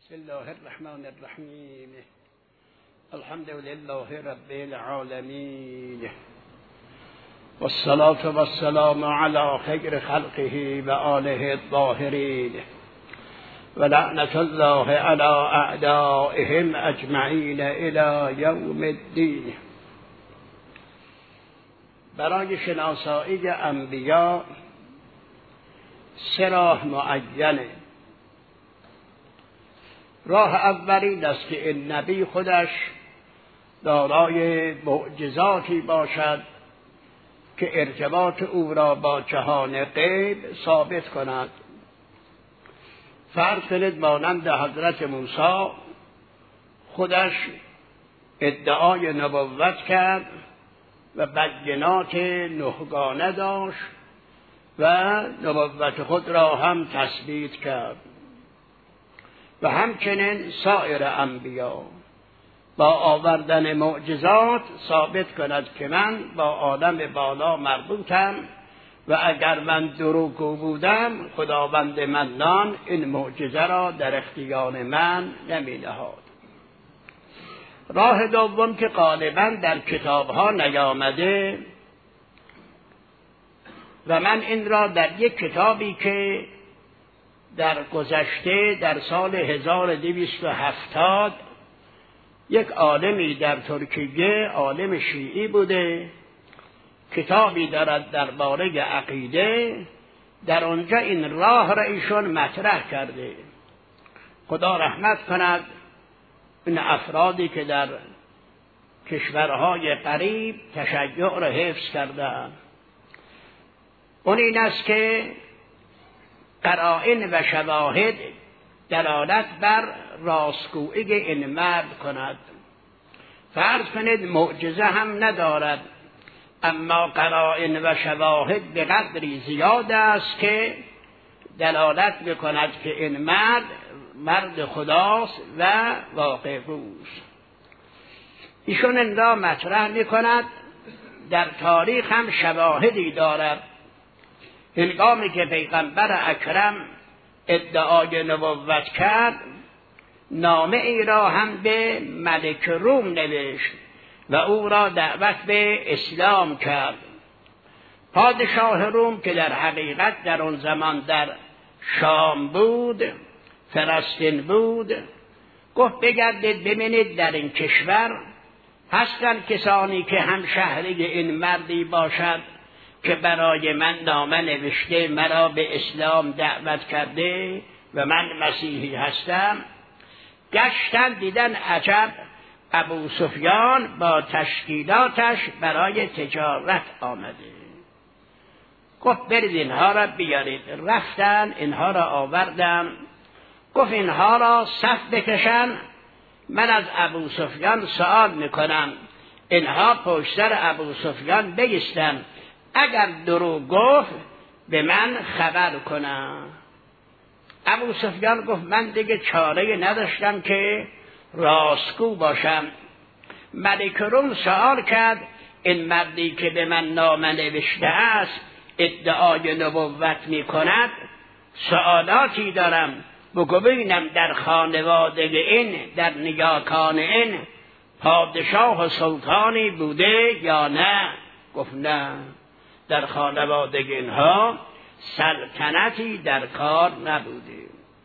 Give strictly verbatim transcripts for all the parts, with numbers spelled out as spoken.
بسم الله الرحمن الرحیم. الحمد لله رب العالمین والصلاة والسلام علی خیر خلقه و آله الطاهرین و لعنة الله علی اعدائهم اجمعین الی یوم الدین. برای شناسایی انبیا سه راه معینه. راه اولی است که این نبی خودش دارای معجزاتی باشد که ارتباط او را با جهان غیب ثابت کند. فرض کنید مانند حضرت موسی خودش ادعای نبوت کرد و بینات نهگانه داشت و نبوت خود را هم تثبیت کرد و همچنین سایر انبیا با آوردن معجزات ثابت کند که من با عالم بالا مربوطم و اگر من دروغگو بودم خداوند منان این معجزه را در اختیار من نمی نهاد. راه دوم که غالبا در کتابها نیامده و من این را در یک کتابی که در گذشته در سال هزار و دویست و هفتاد یک عالمی در ترکیه، عالم شیعی بوده، کتابی دارد درباره عقیده، در آنجا این راه را ایشون مطرح کرده. خدا رحمت کند این افرادی که در کشورهای قریب تشیع را حفظ کردند. اون این است که قرائن و شواهد دلالت بر راستگویی این مرد کند. فرض کنید معجزه هم ندارد اما قرائن و شواهد به قدری زیاد است که دلالت میکند که این مرد مرد خداست و واقع گوست. ایشون این را مطرح میکند. در تاریخ هم شواهدی دارد. هنگامی که پیغمبر اکرم ادعای نبوت کرد نامه ای را هم به ملک روم نوشت و او را دعوت به اسلام کرد. پادشاه روم که در حقیقت در آن زمان در شام بود، فلسطین بود، گفت بگردید ببینید در این کشور هستند کسانی که هم شهری این مردی باشد که برای من نامه نوشته مرا به اسلام دعوت کرده و من مسیحی هستم. گشتن دیدن عجب ابو سفیان با تشکیلاتش برای تجارت آمده. گفت برید اینها را بیارید. رفتن اینها را آوردم. گفت اینها را صف بکشن. من از ابو سفیان سوال میکنم. اینها پشت سر ابو سفیان بایستن. اگر دروغ گفت به من خبر کنم. ابو سفیان گفت من دیگه چاره نداشتم که راستگو باشم. ملک روم سوال کرد این مردی که به من نامه نوشته است ادعای نبوت می کند، سوالاتی دارم بگو ببینم در خانواده این در نیاکان این پادشاه و سلطانی بوده یا نه؟ گفت نه، در خانواده اینها سلطنتی در کار نبوده.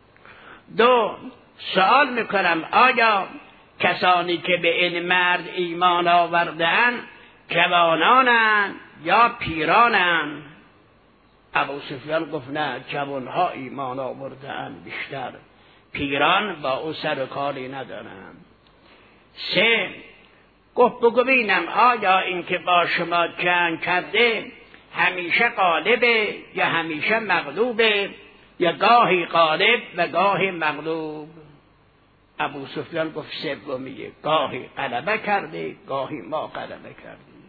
دو، سوال میکنم آیا کسانی که به این مرد ایمان آورده‌اند جوانانند یا پیرانند؟ ابو سفیان گفت نه، جوانها ایمان آورده‌اند بیشتر، پیران با او سر کاری ندارند. سه، گفت بگو ببینم آیا این که با شما جنگ کرده همیشه غالبه یا همیشه مغلوبه یا گاهی غالب و گاهی مغلوب؟ ابو سفیان گفت سومیه، گاهی غلبه کرده گاهی ما غلبه کردیم.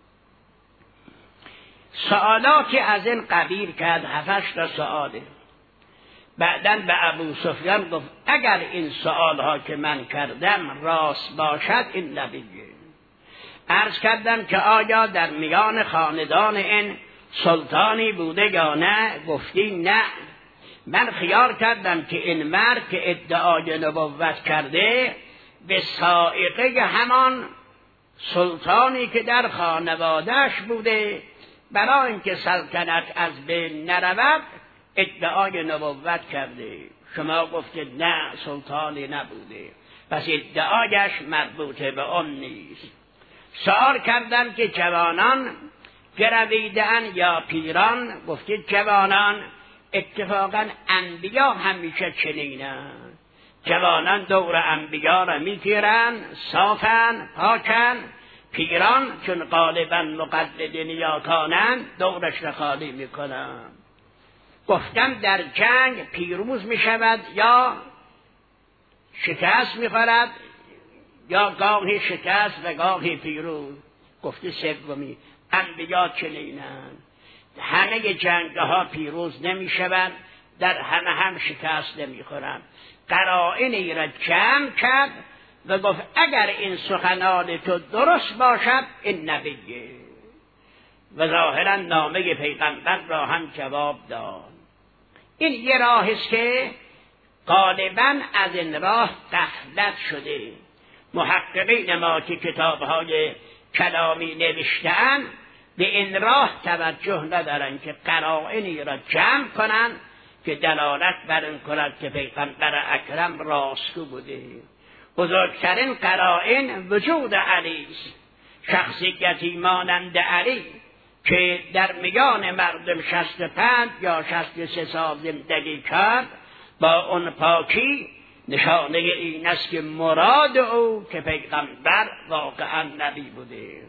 سوالاتی از این قبیل کرد، هفتش تا سواله. بعداً به ابو سفیان گفت اگر این سوالها که من کردم راست باشد این نبیه. عرض کردم که آیا در میان خاندان این سلطانی بوده یا نه؟ گفتی نه. من خیال کردم که این مرد که ادعای نبوت کرده به سائقه همان سلطانی که در خانوادهش بوده، برای اینکه سلطنت از بین نرود ادعای نبوت کرده. شما گفتید نه سلطانی نبوده، پس ادعایش مربوطه به اون نیست. سوال کردم که جوانان گرویدن یا پیران؟ گفتید جوانان. اتفاقا انبیا همیشه چنینن، جوانان دور انبیا را میگیرن، صافن، پاکن. پیران چون غالبا مقلد نیاکانن دورش را خالی میکنن. گفتم در جنگ پیروز میشود یا شکست میخورد، یا گاهی شکست و گاهی پیروز. گفته سومی. انبیا چنینند، همه جنگ ها پیروز نمیشوند، در همه هم شکست نمیخورند. قرائنی را جمع کرد و گفت اگر این سخنان تو درست باشد این نبیه، و ظاهرا نامه پیغمبر را هم جواب داد. این یه راه است که غالبا از این راه غفلت شده. محققین ما که کتاب‌های کلامی نوشته‌اند به این راه توجه ندارن که قرائنی را جمع کنن که دلالت بر این کند که پیغمبر اکرم راستگو بوده. بزرگترین قرائن وجود علی است، شخصیتی مانند علی که در میان مردم شصت و پنج یا شصت و سه سال زندگی کرد، با اون پاکی نشانه این است که مراد او که پیغمبر واقعا نبی بوده.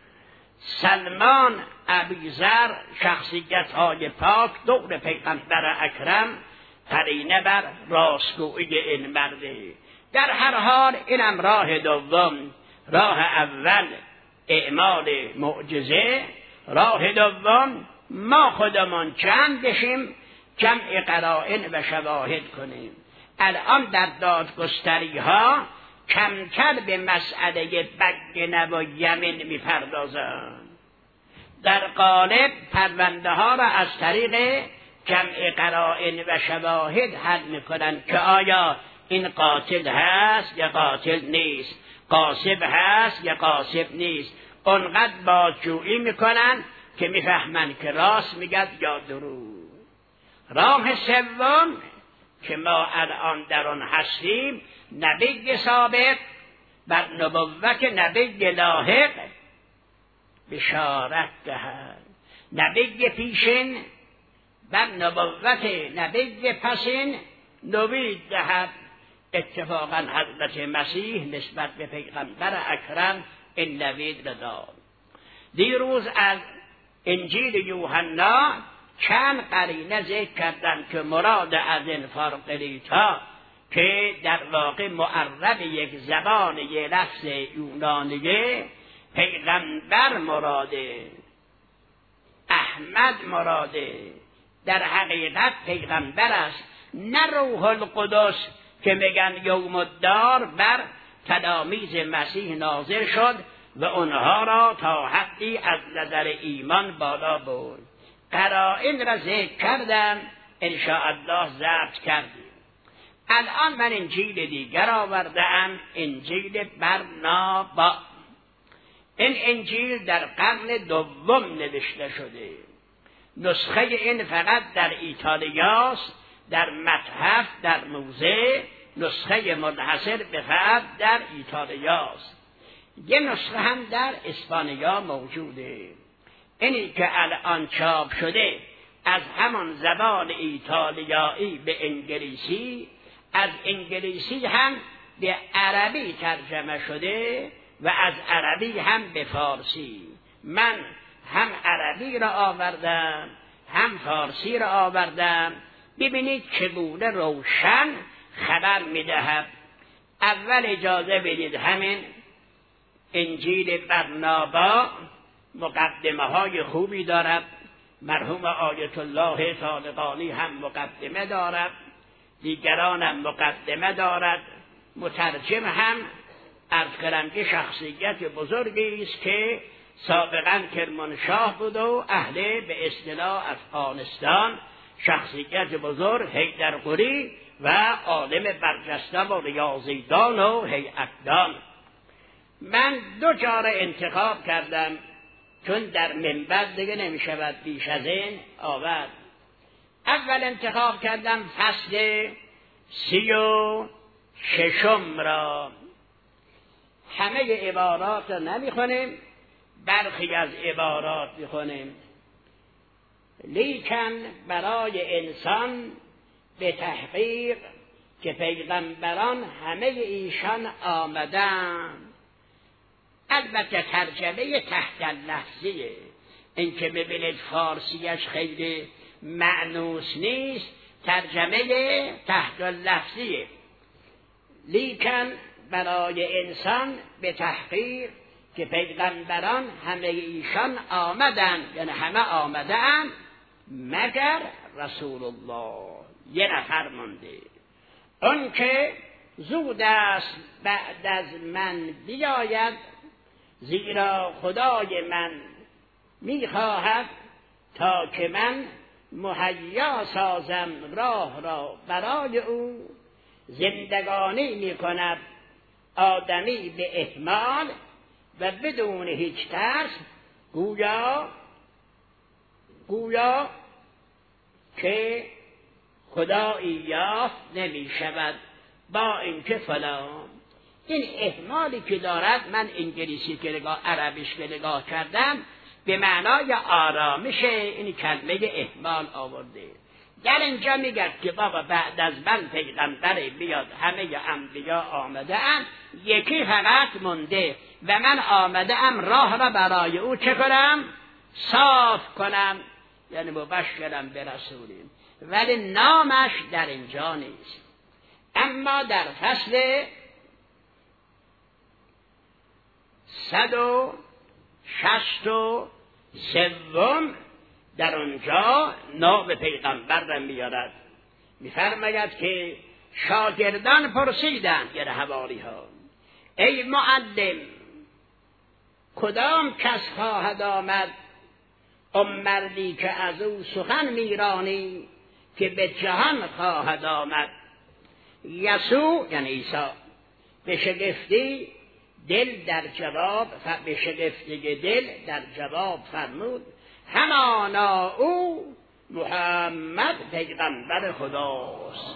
سلمان ابیذر شخصیت های پاک دور پیغمبر اکرم قرینه بر راستگویی این مرده. در هر حال اینم راه دوم. راه اول اعمال معجزه، راه دوم ما خودمان چند بشیم، جمع قرائن و شواهد کنیم. الان در دادگستری ها کمتر به مسئله بگنه و یمین میپردازند. در غالب پرونده ها را از طریق جمع قرائن و شواهد حل میکنند که آیا این قاتل هست یا قاتل نیست، قاصب هست یا قاصب نیست. اونقدر بازجویی میکنن که میفهمن که راست میگد یا دروغ. راه سوم که ما الان در آن هستیم، نبی سابق بر نبوت نبی لاحق بشارت دهد، نبی پیشین بر نبوت نبی پسین نوید دهد. اتفاقا حضرت مسیح نسبت به پیغمبر اکرم این نوید را داد. دیروز از انجیل یوحنا چند قرینه ذکر کردن که مراد از این فارقلیتا که در واقع معرب یک زبان یک لفظ یونانیه، پیغمبر مراده، احمد مراده، در حقیقت پیغمبر است، نه روح القدس که میگن یوم الدار بر تلامیذ مسیح نازل شد و اونها را تا حدی از نظر ایمان بالا برد. قرائن را ذکر کردم، انشاءالله ضبط کردیم. الان من انجیل دیگر آوردم، انجیل برنابا. این انجیل در قرن دوم نوشته شده. نسخه این فقط در ایتالیاست، در متحف در موزه، نسخه منحصر به فرد در ایتالیاست. یه نسخه هم در اسپانیا موجوده. اینی که الان چاپ شده از همان زبان ایتالیایی به انگلیسی، از انگلیسی هم به عربی ترجمه شده و از عربی هم به فارسی. من هم عربی را آوردم هم فارسی را آوردم. ببینید چگونه روشن خبر میدهد. اول اجازه بدید همین انجیل برنابا مقدمه های خوبی دارد. مرحوم آیت الله صادقانی هم مقدمه دارد، دیگران هم مقدمه دارد. مترجم هم عرض کنم که شخصیت بزرگی است که سابقا کرمانشاه بود و اهل به اصطلاح افغانستان شخصیت بزرگ حیدرقلی و عالم برجسته و ریاضیدان و هیئتدان. من دو چاره انتخاب کردم چون در منبر دیگه نمی شود بیش از این آورد. اول انتخاب کردم فصل سی و ششم را. همه عبارات را نمی خونیم، برخی از عبارات می خونیم. لیکن برای انسان به تحقیق که پیغمبران همه ایشان آمدن. البته ترجمه تحت لفظیه، این که ببینید فارسیش خیلی معنوس نیست، ترجمه تحت لفظیه. لیکن برای انسان به تحقیق که پیغمبران همه ایشان آمدن، یعنی همه آمدن مگر رسول الله یه نفر مونده، اون که زود است بعد از من بیاید، زیرا خدای من میخواهد تا که من مهیا سازم راه را برای او. زندگانی میکند آدمی به احمال و بدون هیچ ترس، گویا گویا که خدایی یافت نمی شود با اینکه فلان. این احمالی که دارد، من انگلیسی که نگاه عربیش که نگاه کردم به معنای آرامش این کلمه احمال آورده. در اینجا میگه که بابا بعد از من پیغمبر بیاد، همه انبیا آمده ام، یکی فقط مونده و من آمده ام راه را برای او چه کنم؟ صاف کنم، یعنی مبشرم به رسولیم. ولی نامش در اینجا نیست. اما در فصل صد و شست و سوم در اونجا نام پیغمبر را میارد. میفرماید که شاگردان پرسیدند، یعنی حواری ها، ای معلم کدام کس خواهد آمد، ام مردی که از او سخن میرانی که به جهان خواهد آمد. یسوع یعنی عیسی به شگفتی دل در جواب به شگفتی دل در جواب فرمود، همانا او محمد پیغمبر خداست.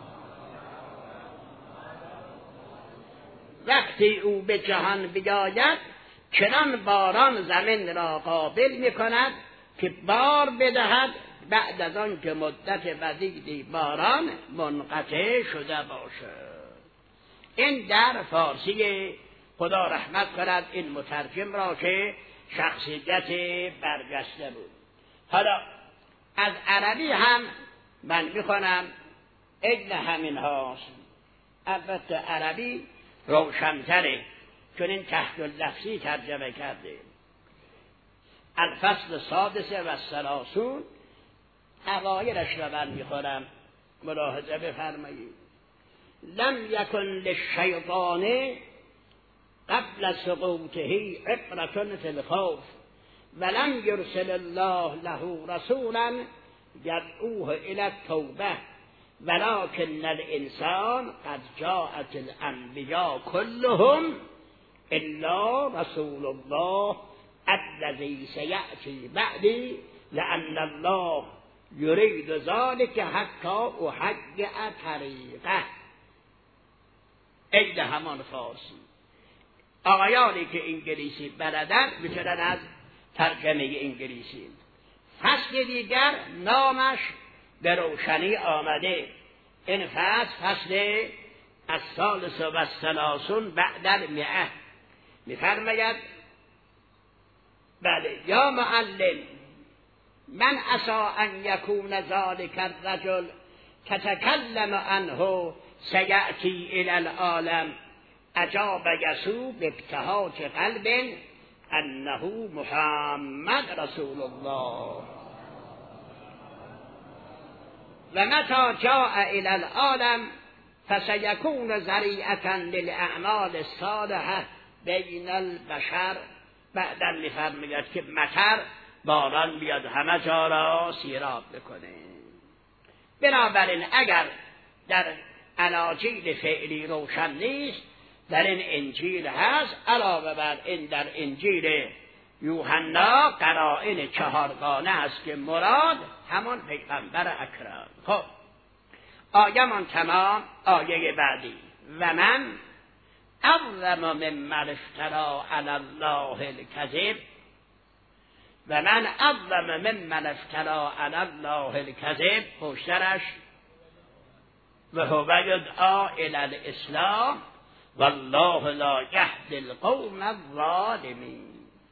وقتی او به جهان بیاید، چنان باران زمین را قابل می کند که بار بدهد بعد از آن که مدت وزیدی باران منقطع شده باشد. این در فارسی خدا رحمت کند این مترجم را که شخصیت برجسته بود. حالا از عربی هم من میخونم، این همین هاست. البته عربی روشن‌تره چون این تحت لفظی ترجمه کرده. الفصل سادس و الثلاثون اوایلش را من میخونم، ملاحظه بفرمایید. لم یکن للشیطان قبل سقوطه عبرة فی الخوف ولم یرسل الله له رسولا یدعوه الی التوبه ولكن الانسان قد جاءت الانبیاء كلهم الا رسول الله الذي سيأتي بعدي لأن الله يريد ذلك حتى احجع طریقه. این همان فارسی. آقایانی که انگلیسی بلدن میتونن از ترجمه انگلیسی. فصل دیگر نامش به روشنی آمده. این فصل فصل الثالث و الثلاثون بعد المئة میفرماید بله یا معلم من عسى ان یکون ذلك الرجل تتکلم عنه سیأتی الی العالم. اجاب یسوع بابتهاج قلب انه محمد رسول الله و متى جاء الی العالم فسیکون ذریعة للاعمال الصالحة بین البشر. بعداً میفرماید که مطر باران بیاد همه جا را سیراب بکنه. بنابراین اگر در اناجیل فعلی روشن نیست، در این انجیل هست. علاوه بر این در انجیل یوحنا قرائن چهارگانه است که مراد همون پیغمبر اکرم. خب آیه‌مان تمام. آیه بعدی: و من اظلم ممن افتری علی الله الکذب و من اظلم ممن افتری علی الله الکذب. پشترش و هو یدعی الی الاسلام والله لا یهدی القوم الظالمین.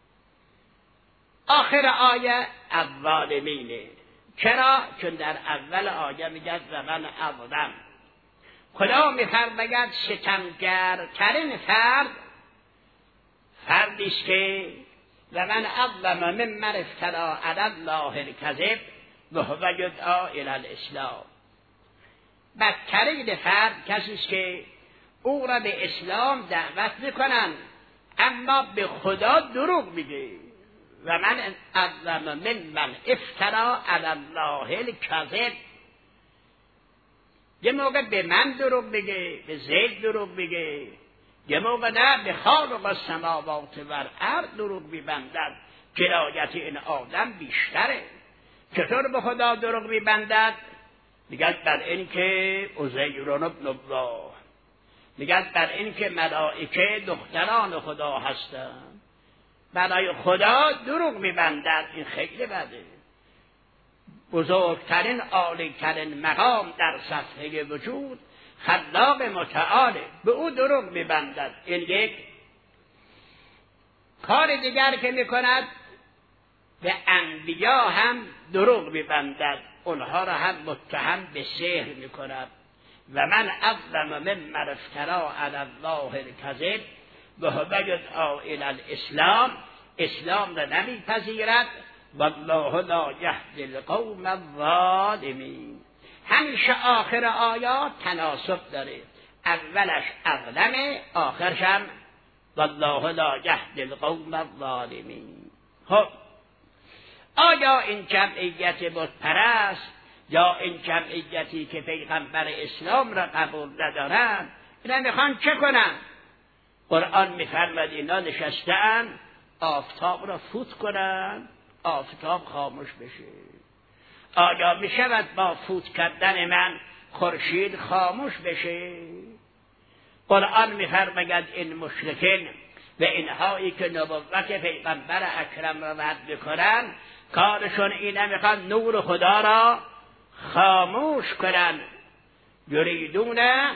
آخر آیه الظالمینه. چرا؟ چون در اول آیه میگه و من اظلم. خدا میفرماید ستمگرترین فرد فردی است که و من اظلم ممن افتری علی الله الکذب و هو یدعی الی الاسلام. بدترین فرد کسی است که او را به اسلام دعوت میکنن اما به خدا دروغ میگه. و من اظلم ممن افتری علی الله الکذب. یه موقع به من دروغ بگه، به زید دروغ بگه، یه موقع نه به خالق السماوات و الارض دروغ میبندد. جنایت این آدم بیشتره. چطور به خدا دروغ میبندد؟ میگد بر این که عزیر ابن الله، میگد بر این که ملائکه دختران خدا هستند. برای خدا دروغ میبندد. این خیلی بده. بزرگترین عالی‌ترین مقام در صفحه وجود خلاق متعاله، به او دروغ میبندد. این یک. کار دیگر که میکند به انبیا هم دروغ میبندد، اونها را هم متهم به سحر میکند. و من اظلم ممن افتری علی الله الکذب و هو یدعی الی الاسلام. اسلام را نمیپذیرد. والله لا یهدی القوم الظالمین. همیشه آخر آیات تناسب داره. اولش اظلمه، آخرش هم والله لا یهدی القوم الظالمین. خب آیا این جمعیت بت پرست یا این جمعیتی که پیغمبر اسلام را قبول ندارند اینا میخوان چه کنن؟ قرآن میفرماید اینا نشستن آفتاب را فوت کنن، آفتاب خاموش بشه. آیا میشود با فوت کردن من خورشید خاموش بشه؟ قرآن میفرماید این مشرکین و اینهایی که نبوت پیغمبر اکرم را رد میکنن کارشون اینه، میخوان نور خدا را خاموش کنن. یریدون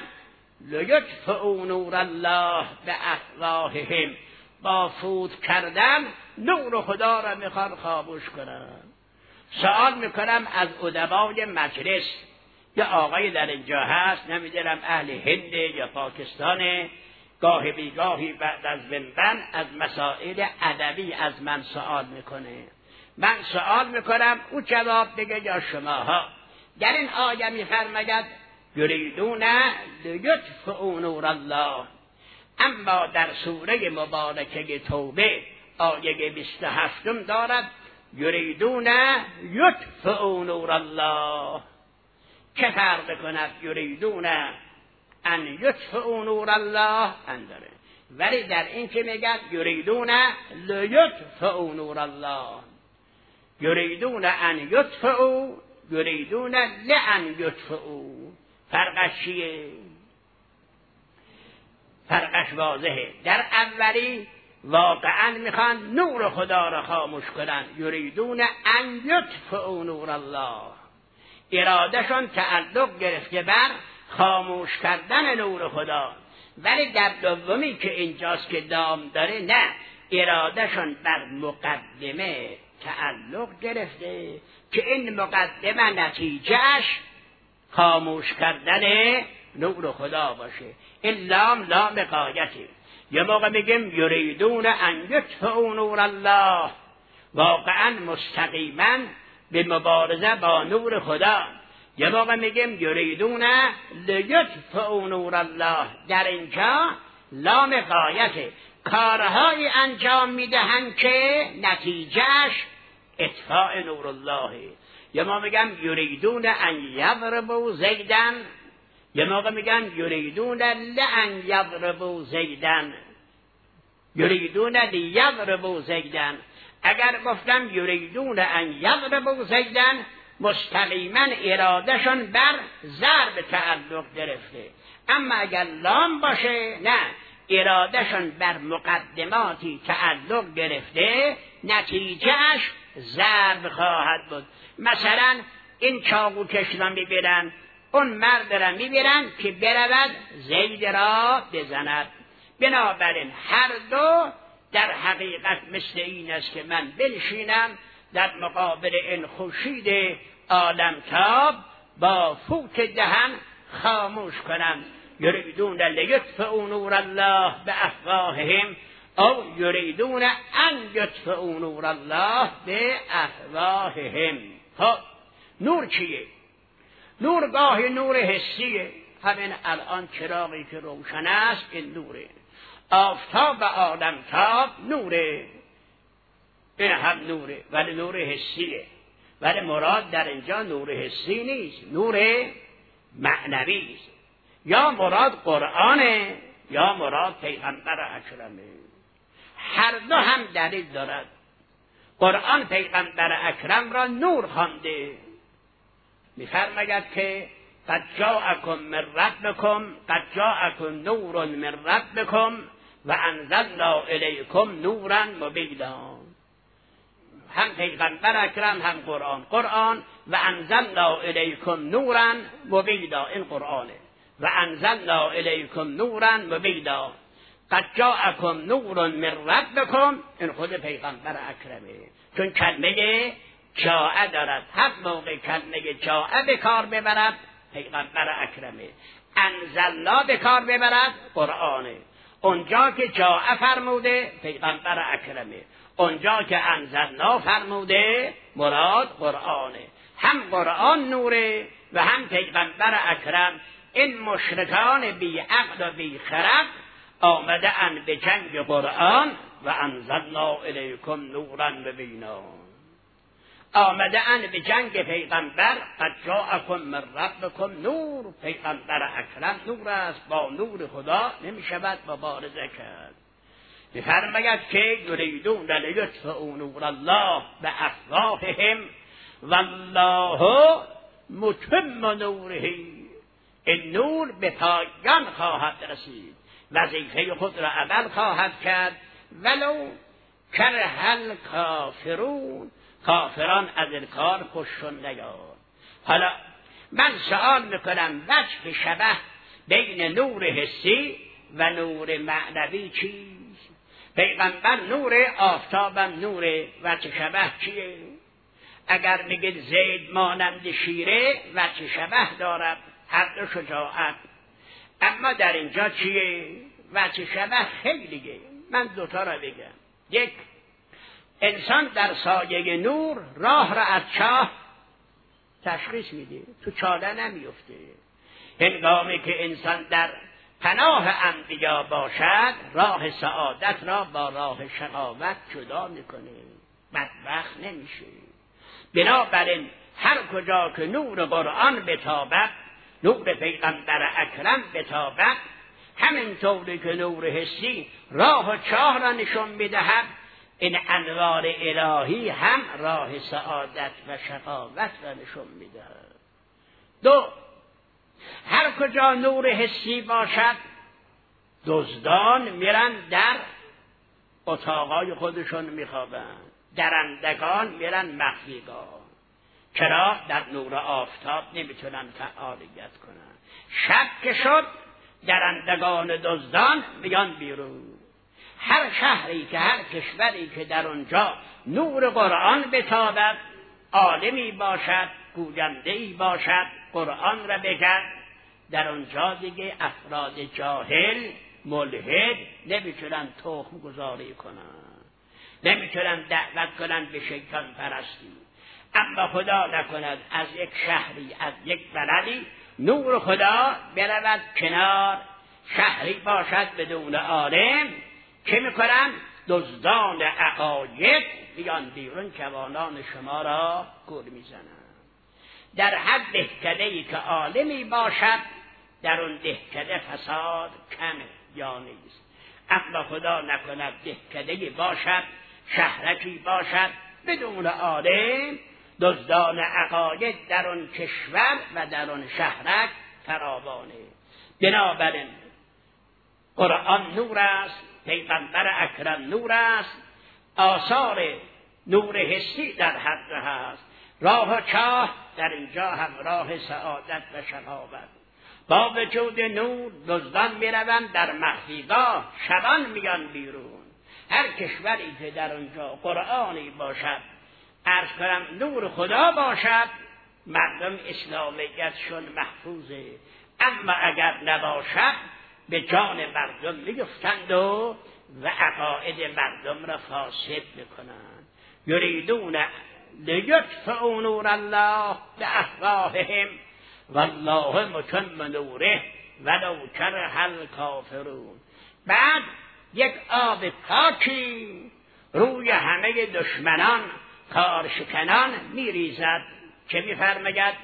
لیطفئوا نور الله بافواههم. با فوت کردن نور خدا را میخوان خاموش کنن. سوال میکنم از ادبای مجلس، یا آقای در اینجا هست، نمیدونم اهل هند یا پاکستان، گاهی بیگاهی بعد از منبر از مسائل ادبی از من سوال میکنه. من سوال میکنم او جواب بگه یا شماها. در این آیه میفرماید یریدون لیطفئوا نور الله، اما در سوره مبارکه توبه آیه بیست و هفت دارد یریدون یطفئوا نور الله. چه فرق کند یریدون ان یطفئوا نور الله انداره، ولی در این که میگه یریدون لیطفئوا نور الله، یریدون ان یطفئوا، یریدون لان یطفئوا. فرقش چیه؟ فرقش واضحه. در اولی واقعا میخوان نور خدا را خاموش کنن، یریدون ان یطفئوا نور الله، ارادهشون تعلق گرفته بر خاموش کردن نور خدا. ولی در دومی که اینجاست که دام داره، نه، ارادهشون بر مقدمه تعلق گرفته که این مقدمه نتیجهش خاموش کردن نور خدا باشه. این لام لام غایته. یه موقع میگیم یریدون ان یطفئوا نور الله، واقعا مستقیما به مبارزه با نور خدا. یه موقع میگیم یریدون لیطفئوا نور الله، در اینجا لام غایته. کارهایی انجام میدهند که نتیجهش اطفاء نور الله. یه موقع میگن یریدون ان یضربوا زیدن، یه موقع میگن یریدون لان یضربوا زیدن، یریدون لیضربوا زیدن. اگر گفتم یریدون ان یضربوا زیدن، مستقیما ارادهشون بر ضرب تعلق گرفته. اما اگر لام باشه نه، ارادهشون بر مقدماتی تعلق گرفته، نتیجهش ضرب خواهد بود. مثلا این چاقو کشیدن میبرن، اون مرد را میبرن که برود زید را بزند. بنابراین هر دو در حقیقت مثل این است که من بنشینم در مقابل این خورشید عالمتاب با فوت دهن خاموش کنم. یریدون لیطفئوا نور الله بافواههم او یریدون ان یطفئوا نور الله بافواههم. خب نور چیه؟ نور گاهی نور حسیه، همین الان چراغی که روشن است این نوره. آفتاب و عالمتاب نوره، این هم نوره، ولی نور حسیه. ولی مراد در اینجا نور حسی نیست، نور معنوی است. یا مراد قرآنه یا مراد پیغمبر اکرمه. هر دو هم دلیل دارد. قرآن پیغمبر اکرم را نور خوانده، می‌فرماید که قد جاءکم من ربکم قد جاءکم نور من ربکم و انزلنا الیکم نورا مبینا. هم پیغمبر اکرم هم قرآن. قرآن و انزلنا الیکم نورا مبینا، این قرآنه. و انزلنا الیکم نورا مبینا. قد جاءکم نور من ربکم، این خود پیغمبر اکرمه. چون کلمه جاء دارد، هر موقع کلمه جاء به کار ببرد پیغمبر اکرمه، انزلنا به کار ببرد قرآنه. اونجا که جاء فرموده پیغمبر اکرمه، اونجا که انزلنا فرموده مراد قرآنه. هم قرآن نوره و هم پیغمبر اکرم. این مشرکان بی عقل و بی خرد آمده ان به جنگ قرآن و انزلنا الیکم نورا مبینا، آمده ان به جنگ پیغمبر. قد جاءکم من ربکم نور، پیغمبر اکرم نور است، با نور خدا نمی شود مبارزه کرد. می‌فرماید که یریدون لیطفئوا نور الله بافواههم والله متم نوره. این نور به پایان خواهد رسید، وظیفه خود را عمل خواهد کرد ولو کره الکافرون، کافران از این کار خوششون نیاد. حالا من سوال میکنم وجه شبه بین نور حسی و نور معنوی چیست؟ پیغمبر نور، آفتابم نور، وجه شبه چیه؟ اگر میگید زید مانند شیره وجه شبه دارد، هر دو شجاعت. اما در اینجا چیه؟ وجه شبه خیلیه. من دوتا را بگم. یک، انسان در سایه نور راه را از چاه تشخیص میده، تو چاله نمیفته. هنگامی که انسان در پناه انبیا باشد راه سعادت را با راه شقاوت جدا میکنه، بدبخت نمیشه. بنابراین هر کجا که نور قرآن بتابد، نور پیغمبر اکرم بتابد، همینطوری که نور حسی راه و چاه را نشون میدهد، این انوار الهی هم راه سعادت و شقاوت را نشون میدهد. دو، هر کجا نور حسی باشد دزدان میرن در اتاقای خودشون میخوابن، درندگان میرن مخفیگاه. چرا؟ در نور آفتاب نمیتونن فعالیت کنن. شب که شد درندگان دزدان میان بیرون. هر شهری که هر کشوری که در اونجا نور قرآن بتابد، عالمی باشد، گوینده‌ای باشد، قرآن را بگد، در اونجا دیگه افراد جاهل ملحد نمیتونن تخم گذاری کنن، نمیتونن دعوت کنن به شیطان پرستی. اما خدا نکند از یک شهری، از یک بلدی نور خدا برود کنار، شهری باشد بدون عالم، چه میکنن؟ دزدان عقاید بیان بیرون، جوانان شما را گول میزنن. در هر دهکده‌ای که عالمی باشد در اون دهکده فساد کمه یا نیست. اما خدا نکند دهکده‌ای باشد، شهرکی باشد بدون عالم، دزدان عقاید در اون کشور و در اون شهرک فراوانه. بنابراین قرآن نور است، پیغمبر اکرم نور است، آثار نور حسی در حد هست. راه و چاه در اینجا هم راه سعادت و شقاوت. با وجود نور دزدان میروند در مخفیگاه، شبان میان بیرون. هر کشوری که در اونجا قرآنی باشد، عرض کنم نور خدا باشد، مردم اسلامیتشون محفوظه. اما اگر نباشد به جان مردم میگفتند و و عقاید مردم را فاسد میکنند. یریدون لیطفئوا نور الله بافواههم والله متم نوره ولو کره الکافرون. بعد یک آب پاکی روی همه دشمنان کارشکنان میریزد که میفرماید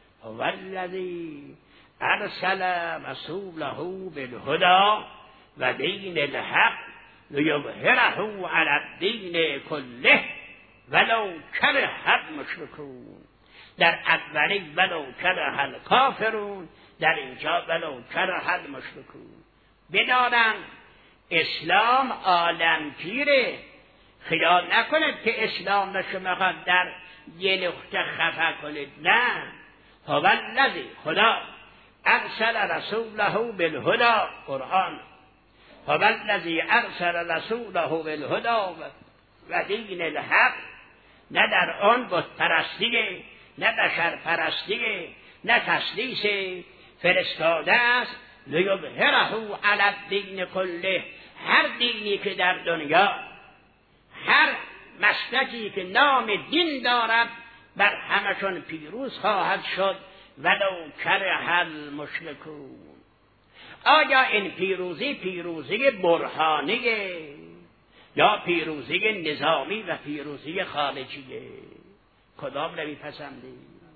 والذی ارسل رسوله بالهدى و دین الحق لیظهره علی الدین کله ولو کره المشرکون. در اولی ولو کره الکافرون، در اینجا ولو کره المشرکون. بدانم اسلام عالمگیره. خیال نکنید که اسلام را شما در یه نقطه خفا کنید. نه، هو الذی خدا ارسل رسوله بالهدى، قرآن، هو الذی ارسل رسوله بالهدى و دین الحق. نه در آن بت پرستی، نه بشر پرستی، نه تسلیس، فرستاده است لیظهره علی الدین کله. هر دینی که در دنیا، هر مسلکی که نام دین دارد بر همشون پیروز خواهد شد ولو کره المشرکون. آیا این پیروزی پیروزی برهانیه یا پیروزی نظامی و پیروزی خارجیه؟ کدام رو میپسندی؟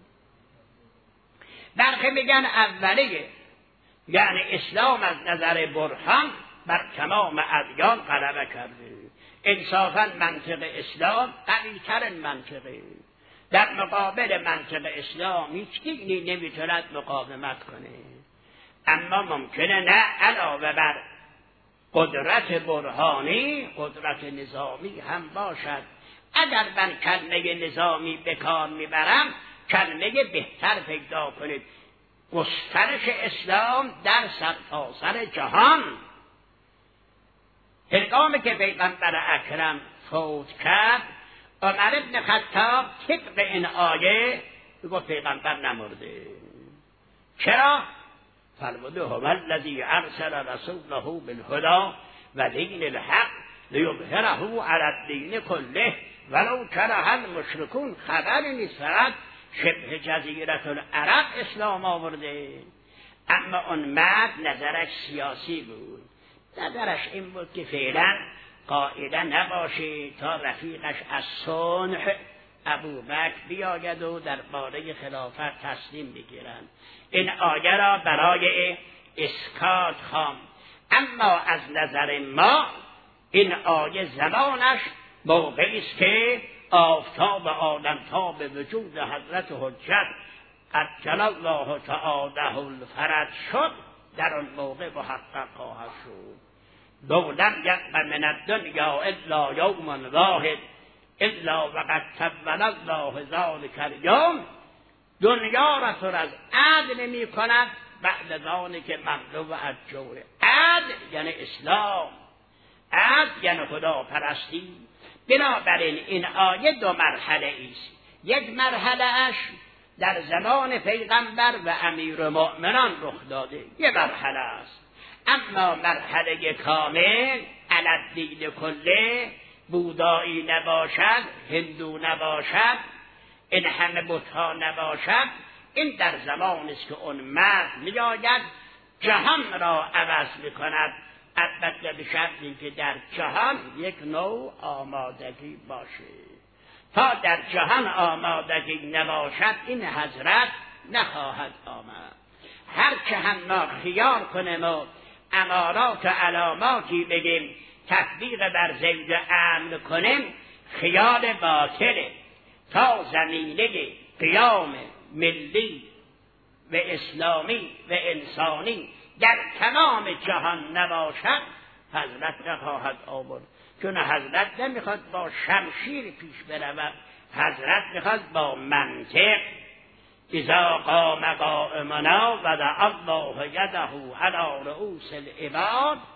برخی میگن اولیه، یعنی اسلام از نظر برهان بر تمام ادیان غلبه کرده. انصافا منطق اسلام قوی ترین منطقه. در مقابل منطق اسلام هیچ دینی نمیتواند مقاومت کنه. اما ممکنه نه علاوه بر قدرت برهانی قدرت نظامی هم باشد. اگر من کلمه نظامی به کار میبرم کلمه بهتر پیدا کنید. گسترش اسلام در سرتاسر جهان. هنگامی که پیغمبر اکرم فوت کرد، عمر بن خطاب طبق این آیه گفت پیغمبر نمرده. چرا؟ فرموده هو الذی ارسل رسوله بالهدى و دین الحق لیظهره علی الدین کله ولو کره المشرکون. خبری نیست، فقط شبه جزیره العرب اسلام آورده. اما اون مرد نظرش سیاسی بود. نظرش این بود که فعلا قاعده نباشه تا رفیقش از صنع ابوبکر بیاید و در باره خلافت تصمیم بگیرند. این آیه را برای اسکات خواند. اما از نظر ما این آیه زمانش موقعی است که آفتاب عالم تا به وجود حضرت حجت عجل الله تعالی الفرج شد، در آن موقع محقق خواهد شد. لو لم یبق من الدنیا الا یوم واحد الا وقد کمل الله ذلک الیوم. دنیا را پر از عدل می کند بعد از آنی که مملو از جور. عدل یعنی اسلام، عدل یعنی خدا پرستی. بنابراین این آیه دو مرحله است. یک مرحله اش در زمان پیغمبر و امیرالمؤمنان رخ داده، یک مرحله است. اما مرحله کامل علی الدین کله، بودایی نباشد، هندو نباشد، این همه بت‌ها نباشد، این در زمانی است که اون مرد میآید جهان را عوض میکند. البته به شرطی که در جهان یک نوع آمادگی باشه. تا در جهان آمادگی نباشد این حضرت نخواهد آمد. هر که هم ما خیال کنیم و امارات و علاماتی بگیم تطبیق بر زوج امن کنیم خیال باطله. تا زمینه قیام ملی و اسلامی و انسانی در تمام جهان نباشد حضرت نخواهد آورد. چون حضرت نمیخواد با شمشیر پیش برود، حضرت میخواد با منطق. اذا قام قائمنا وضع الله یده علی رؤوس العباد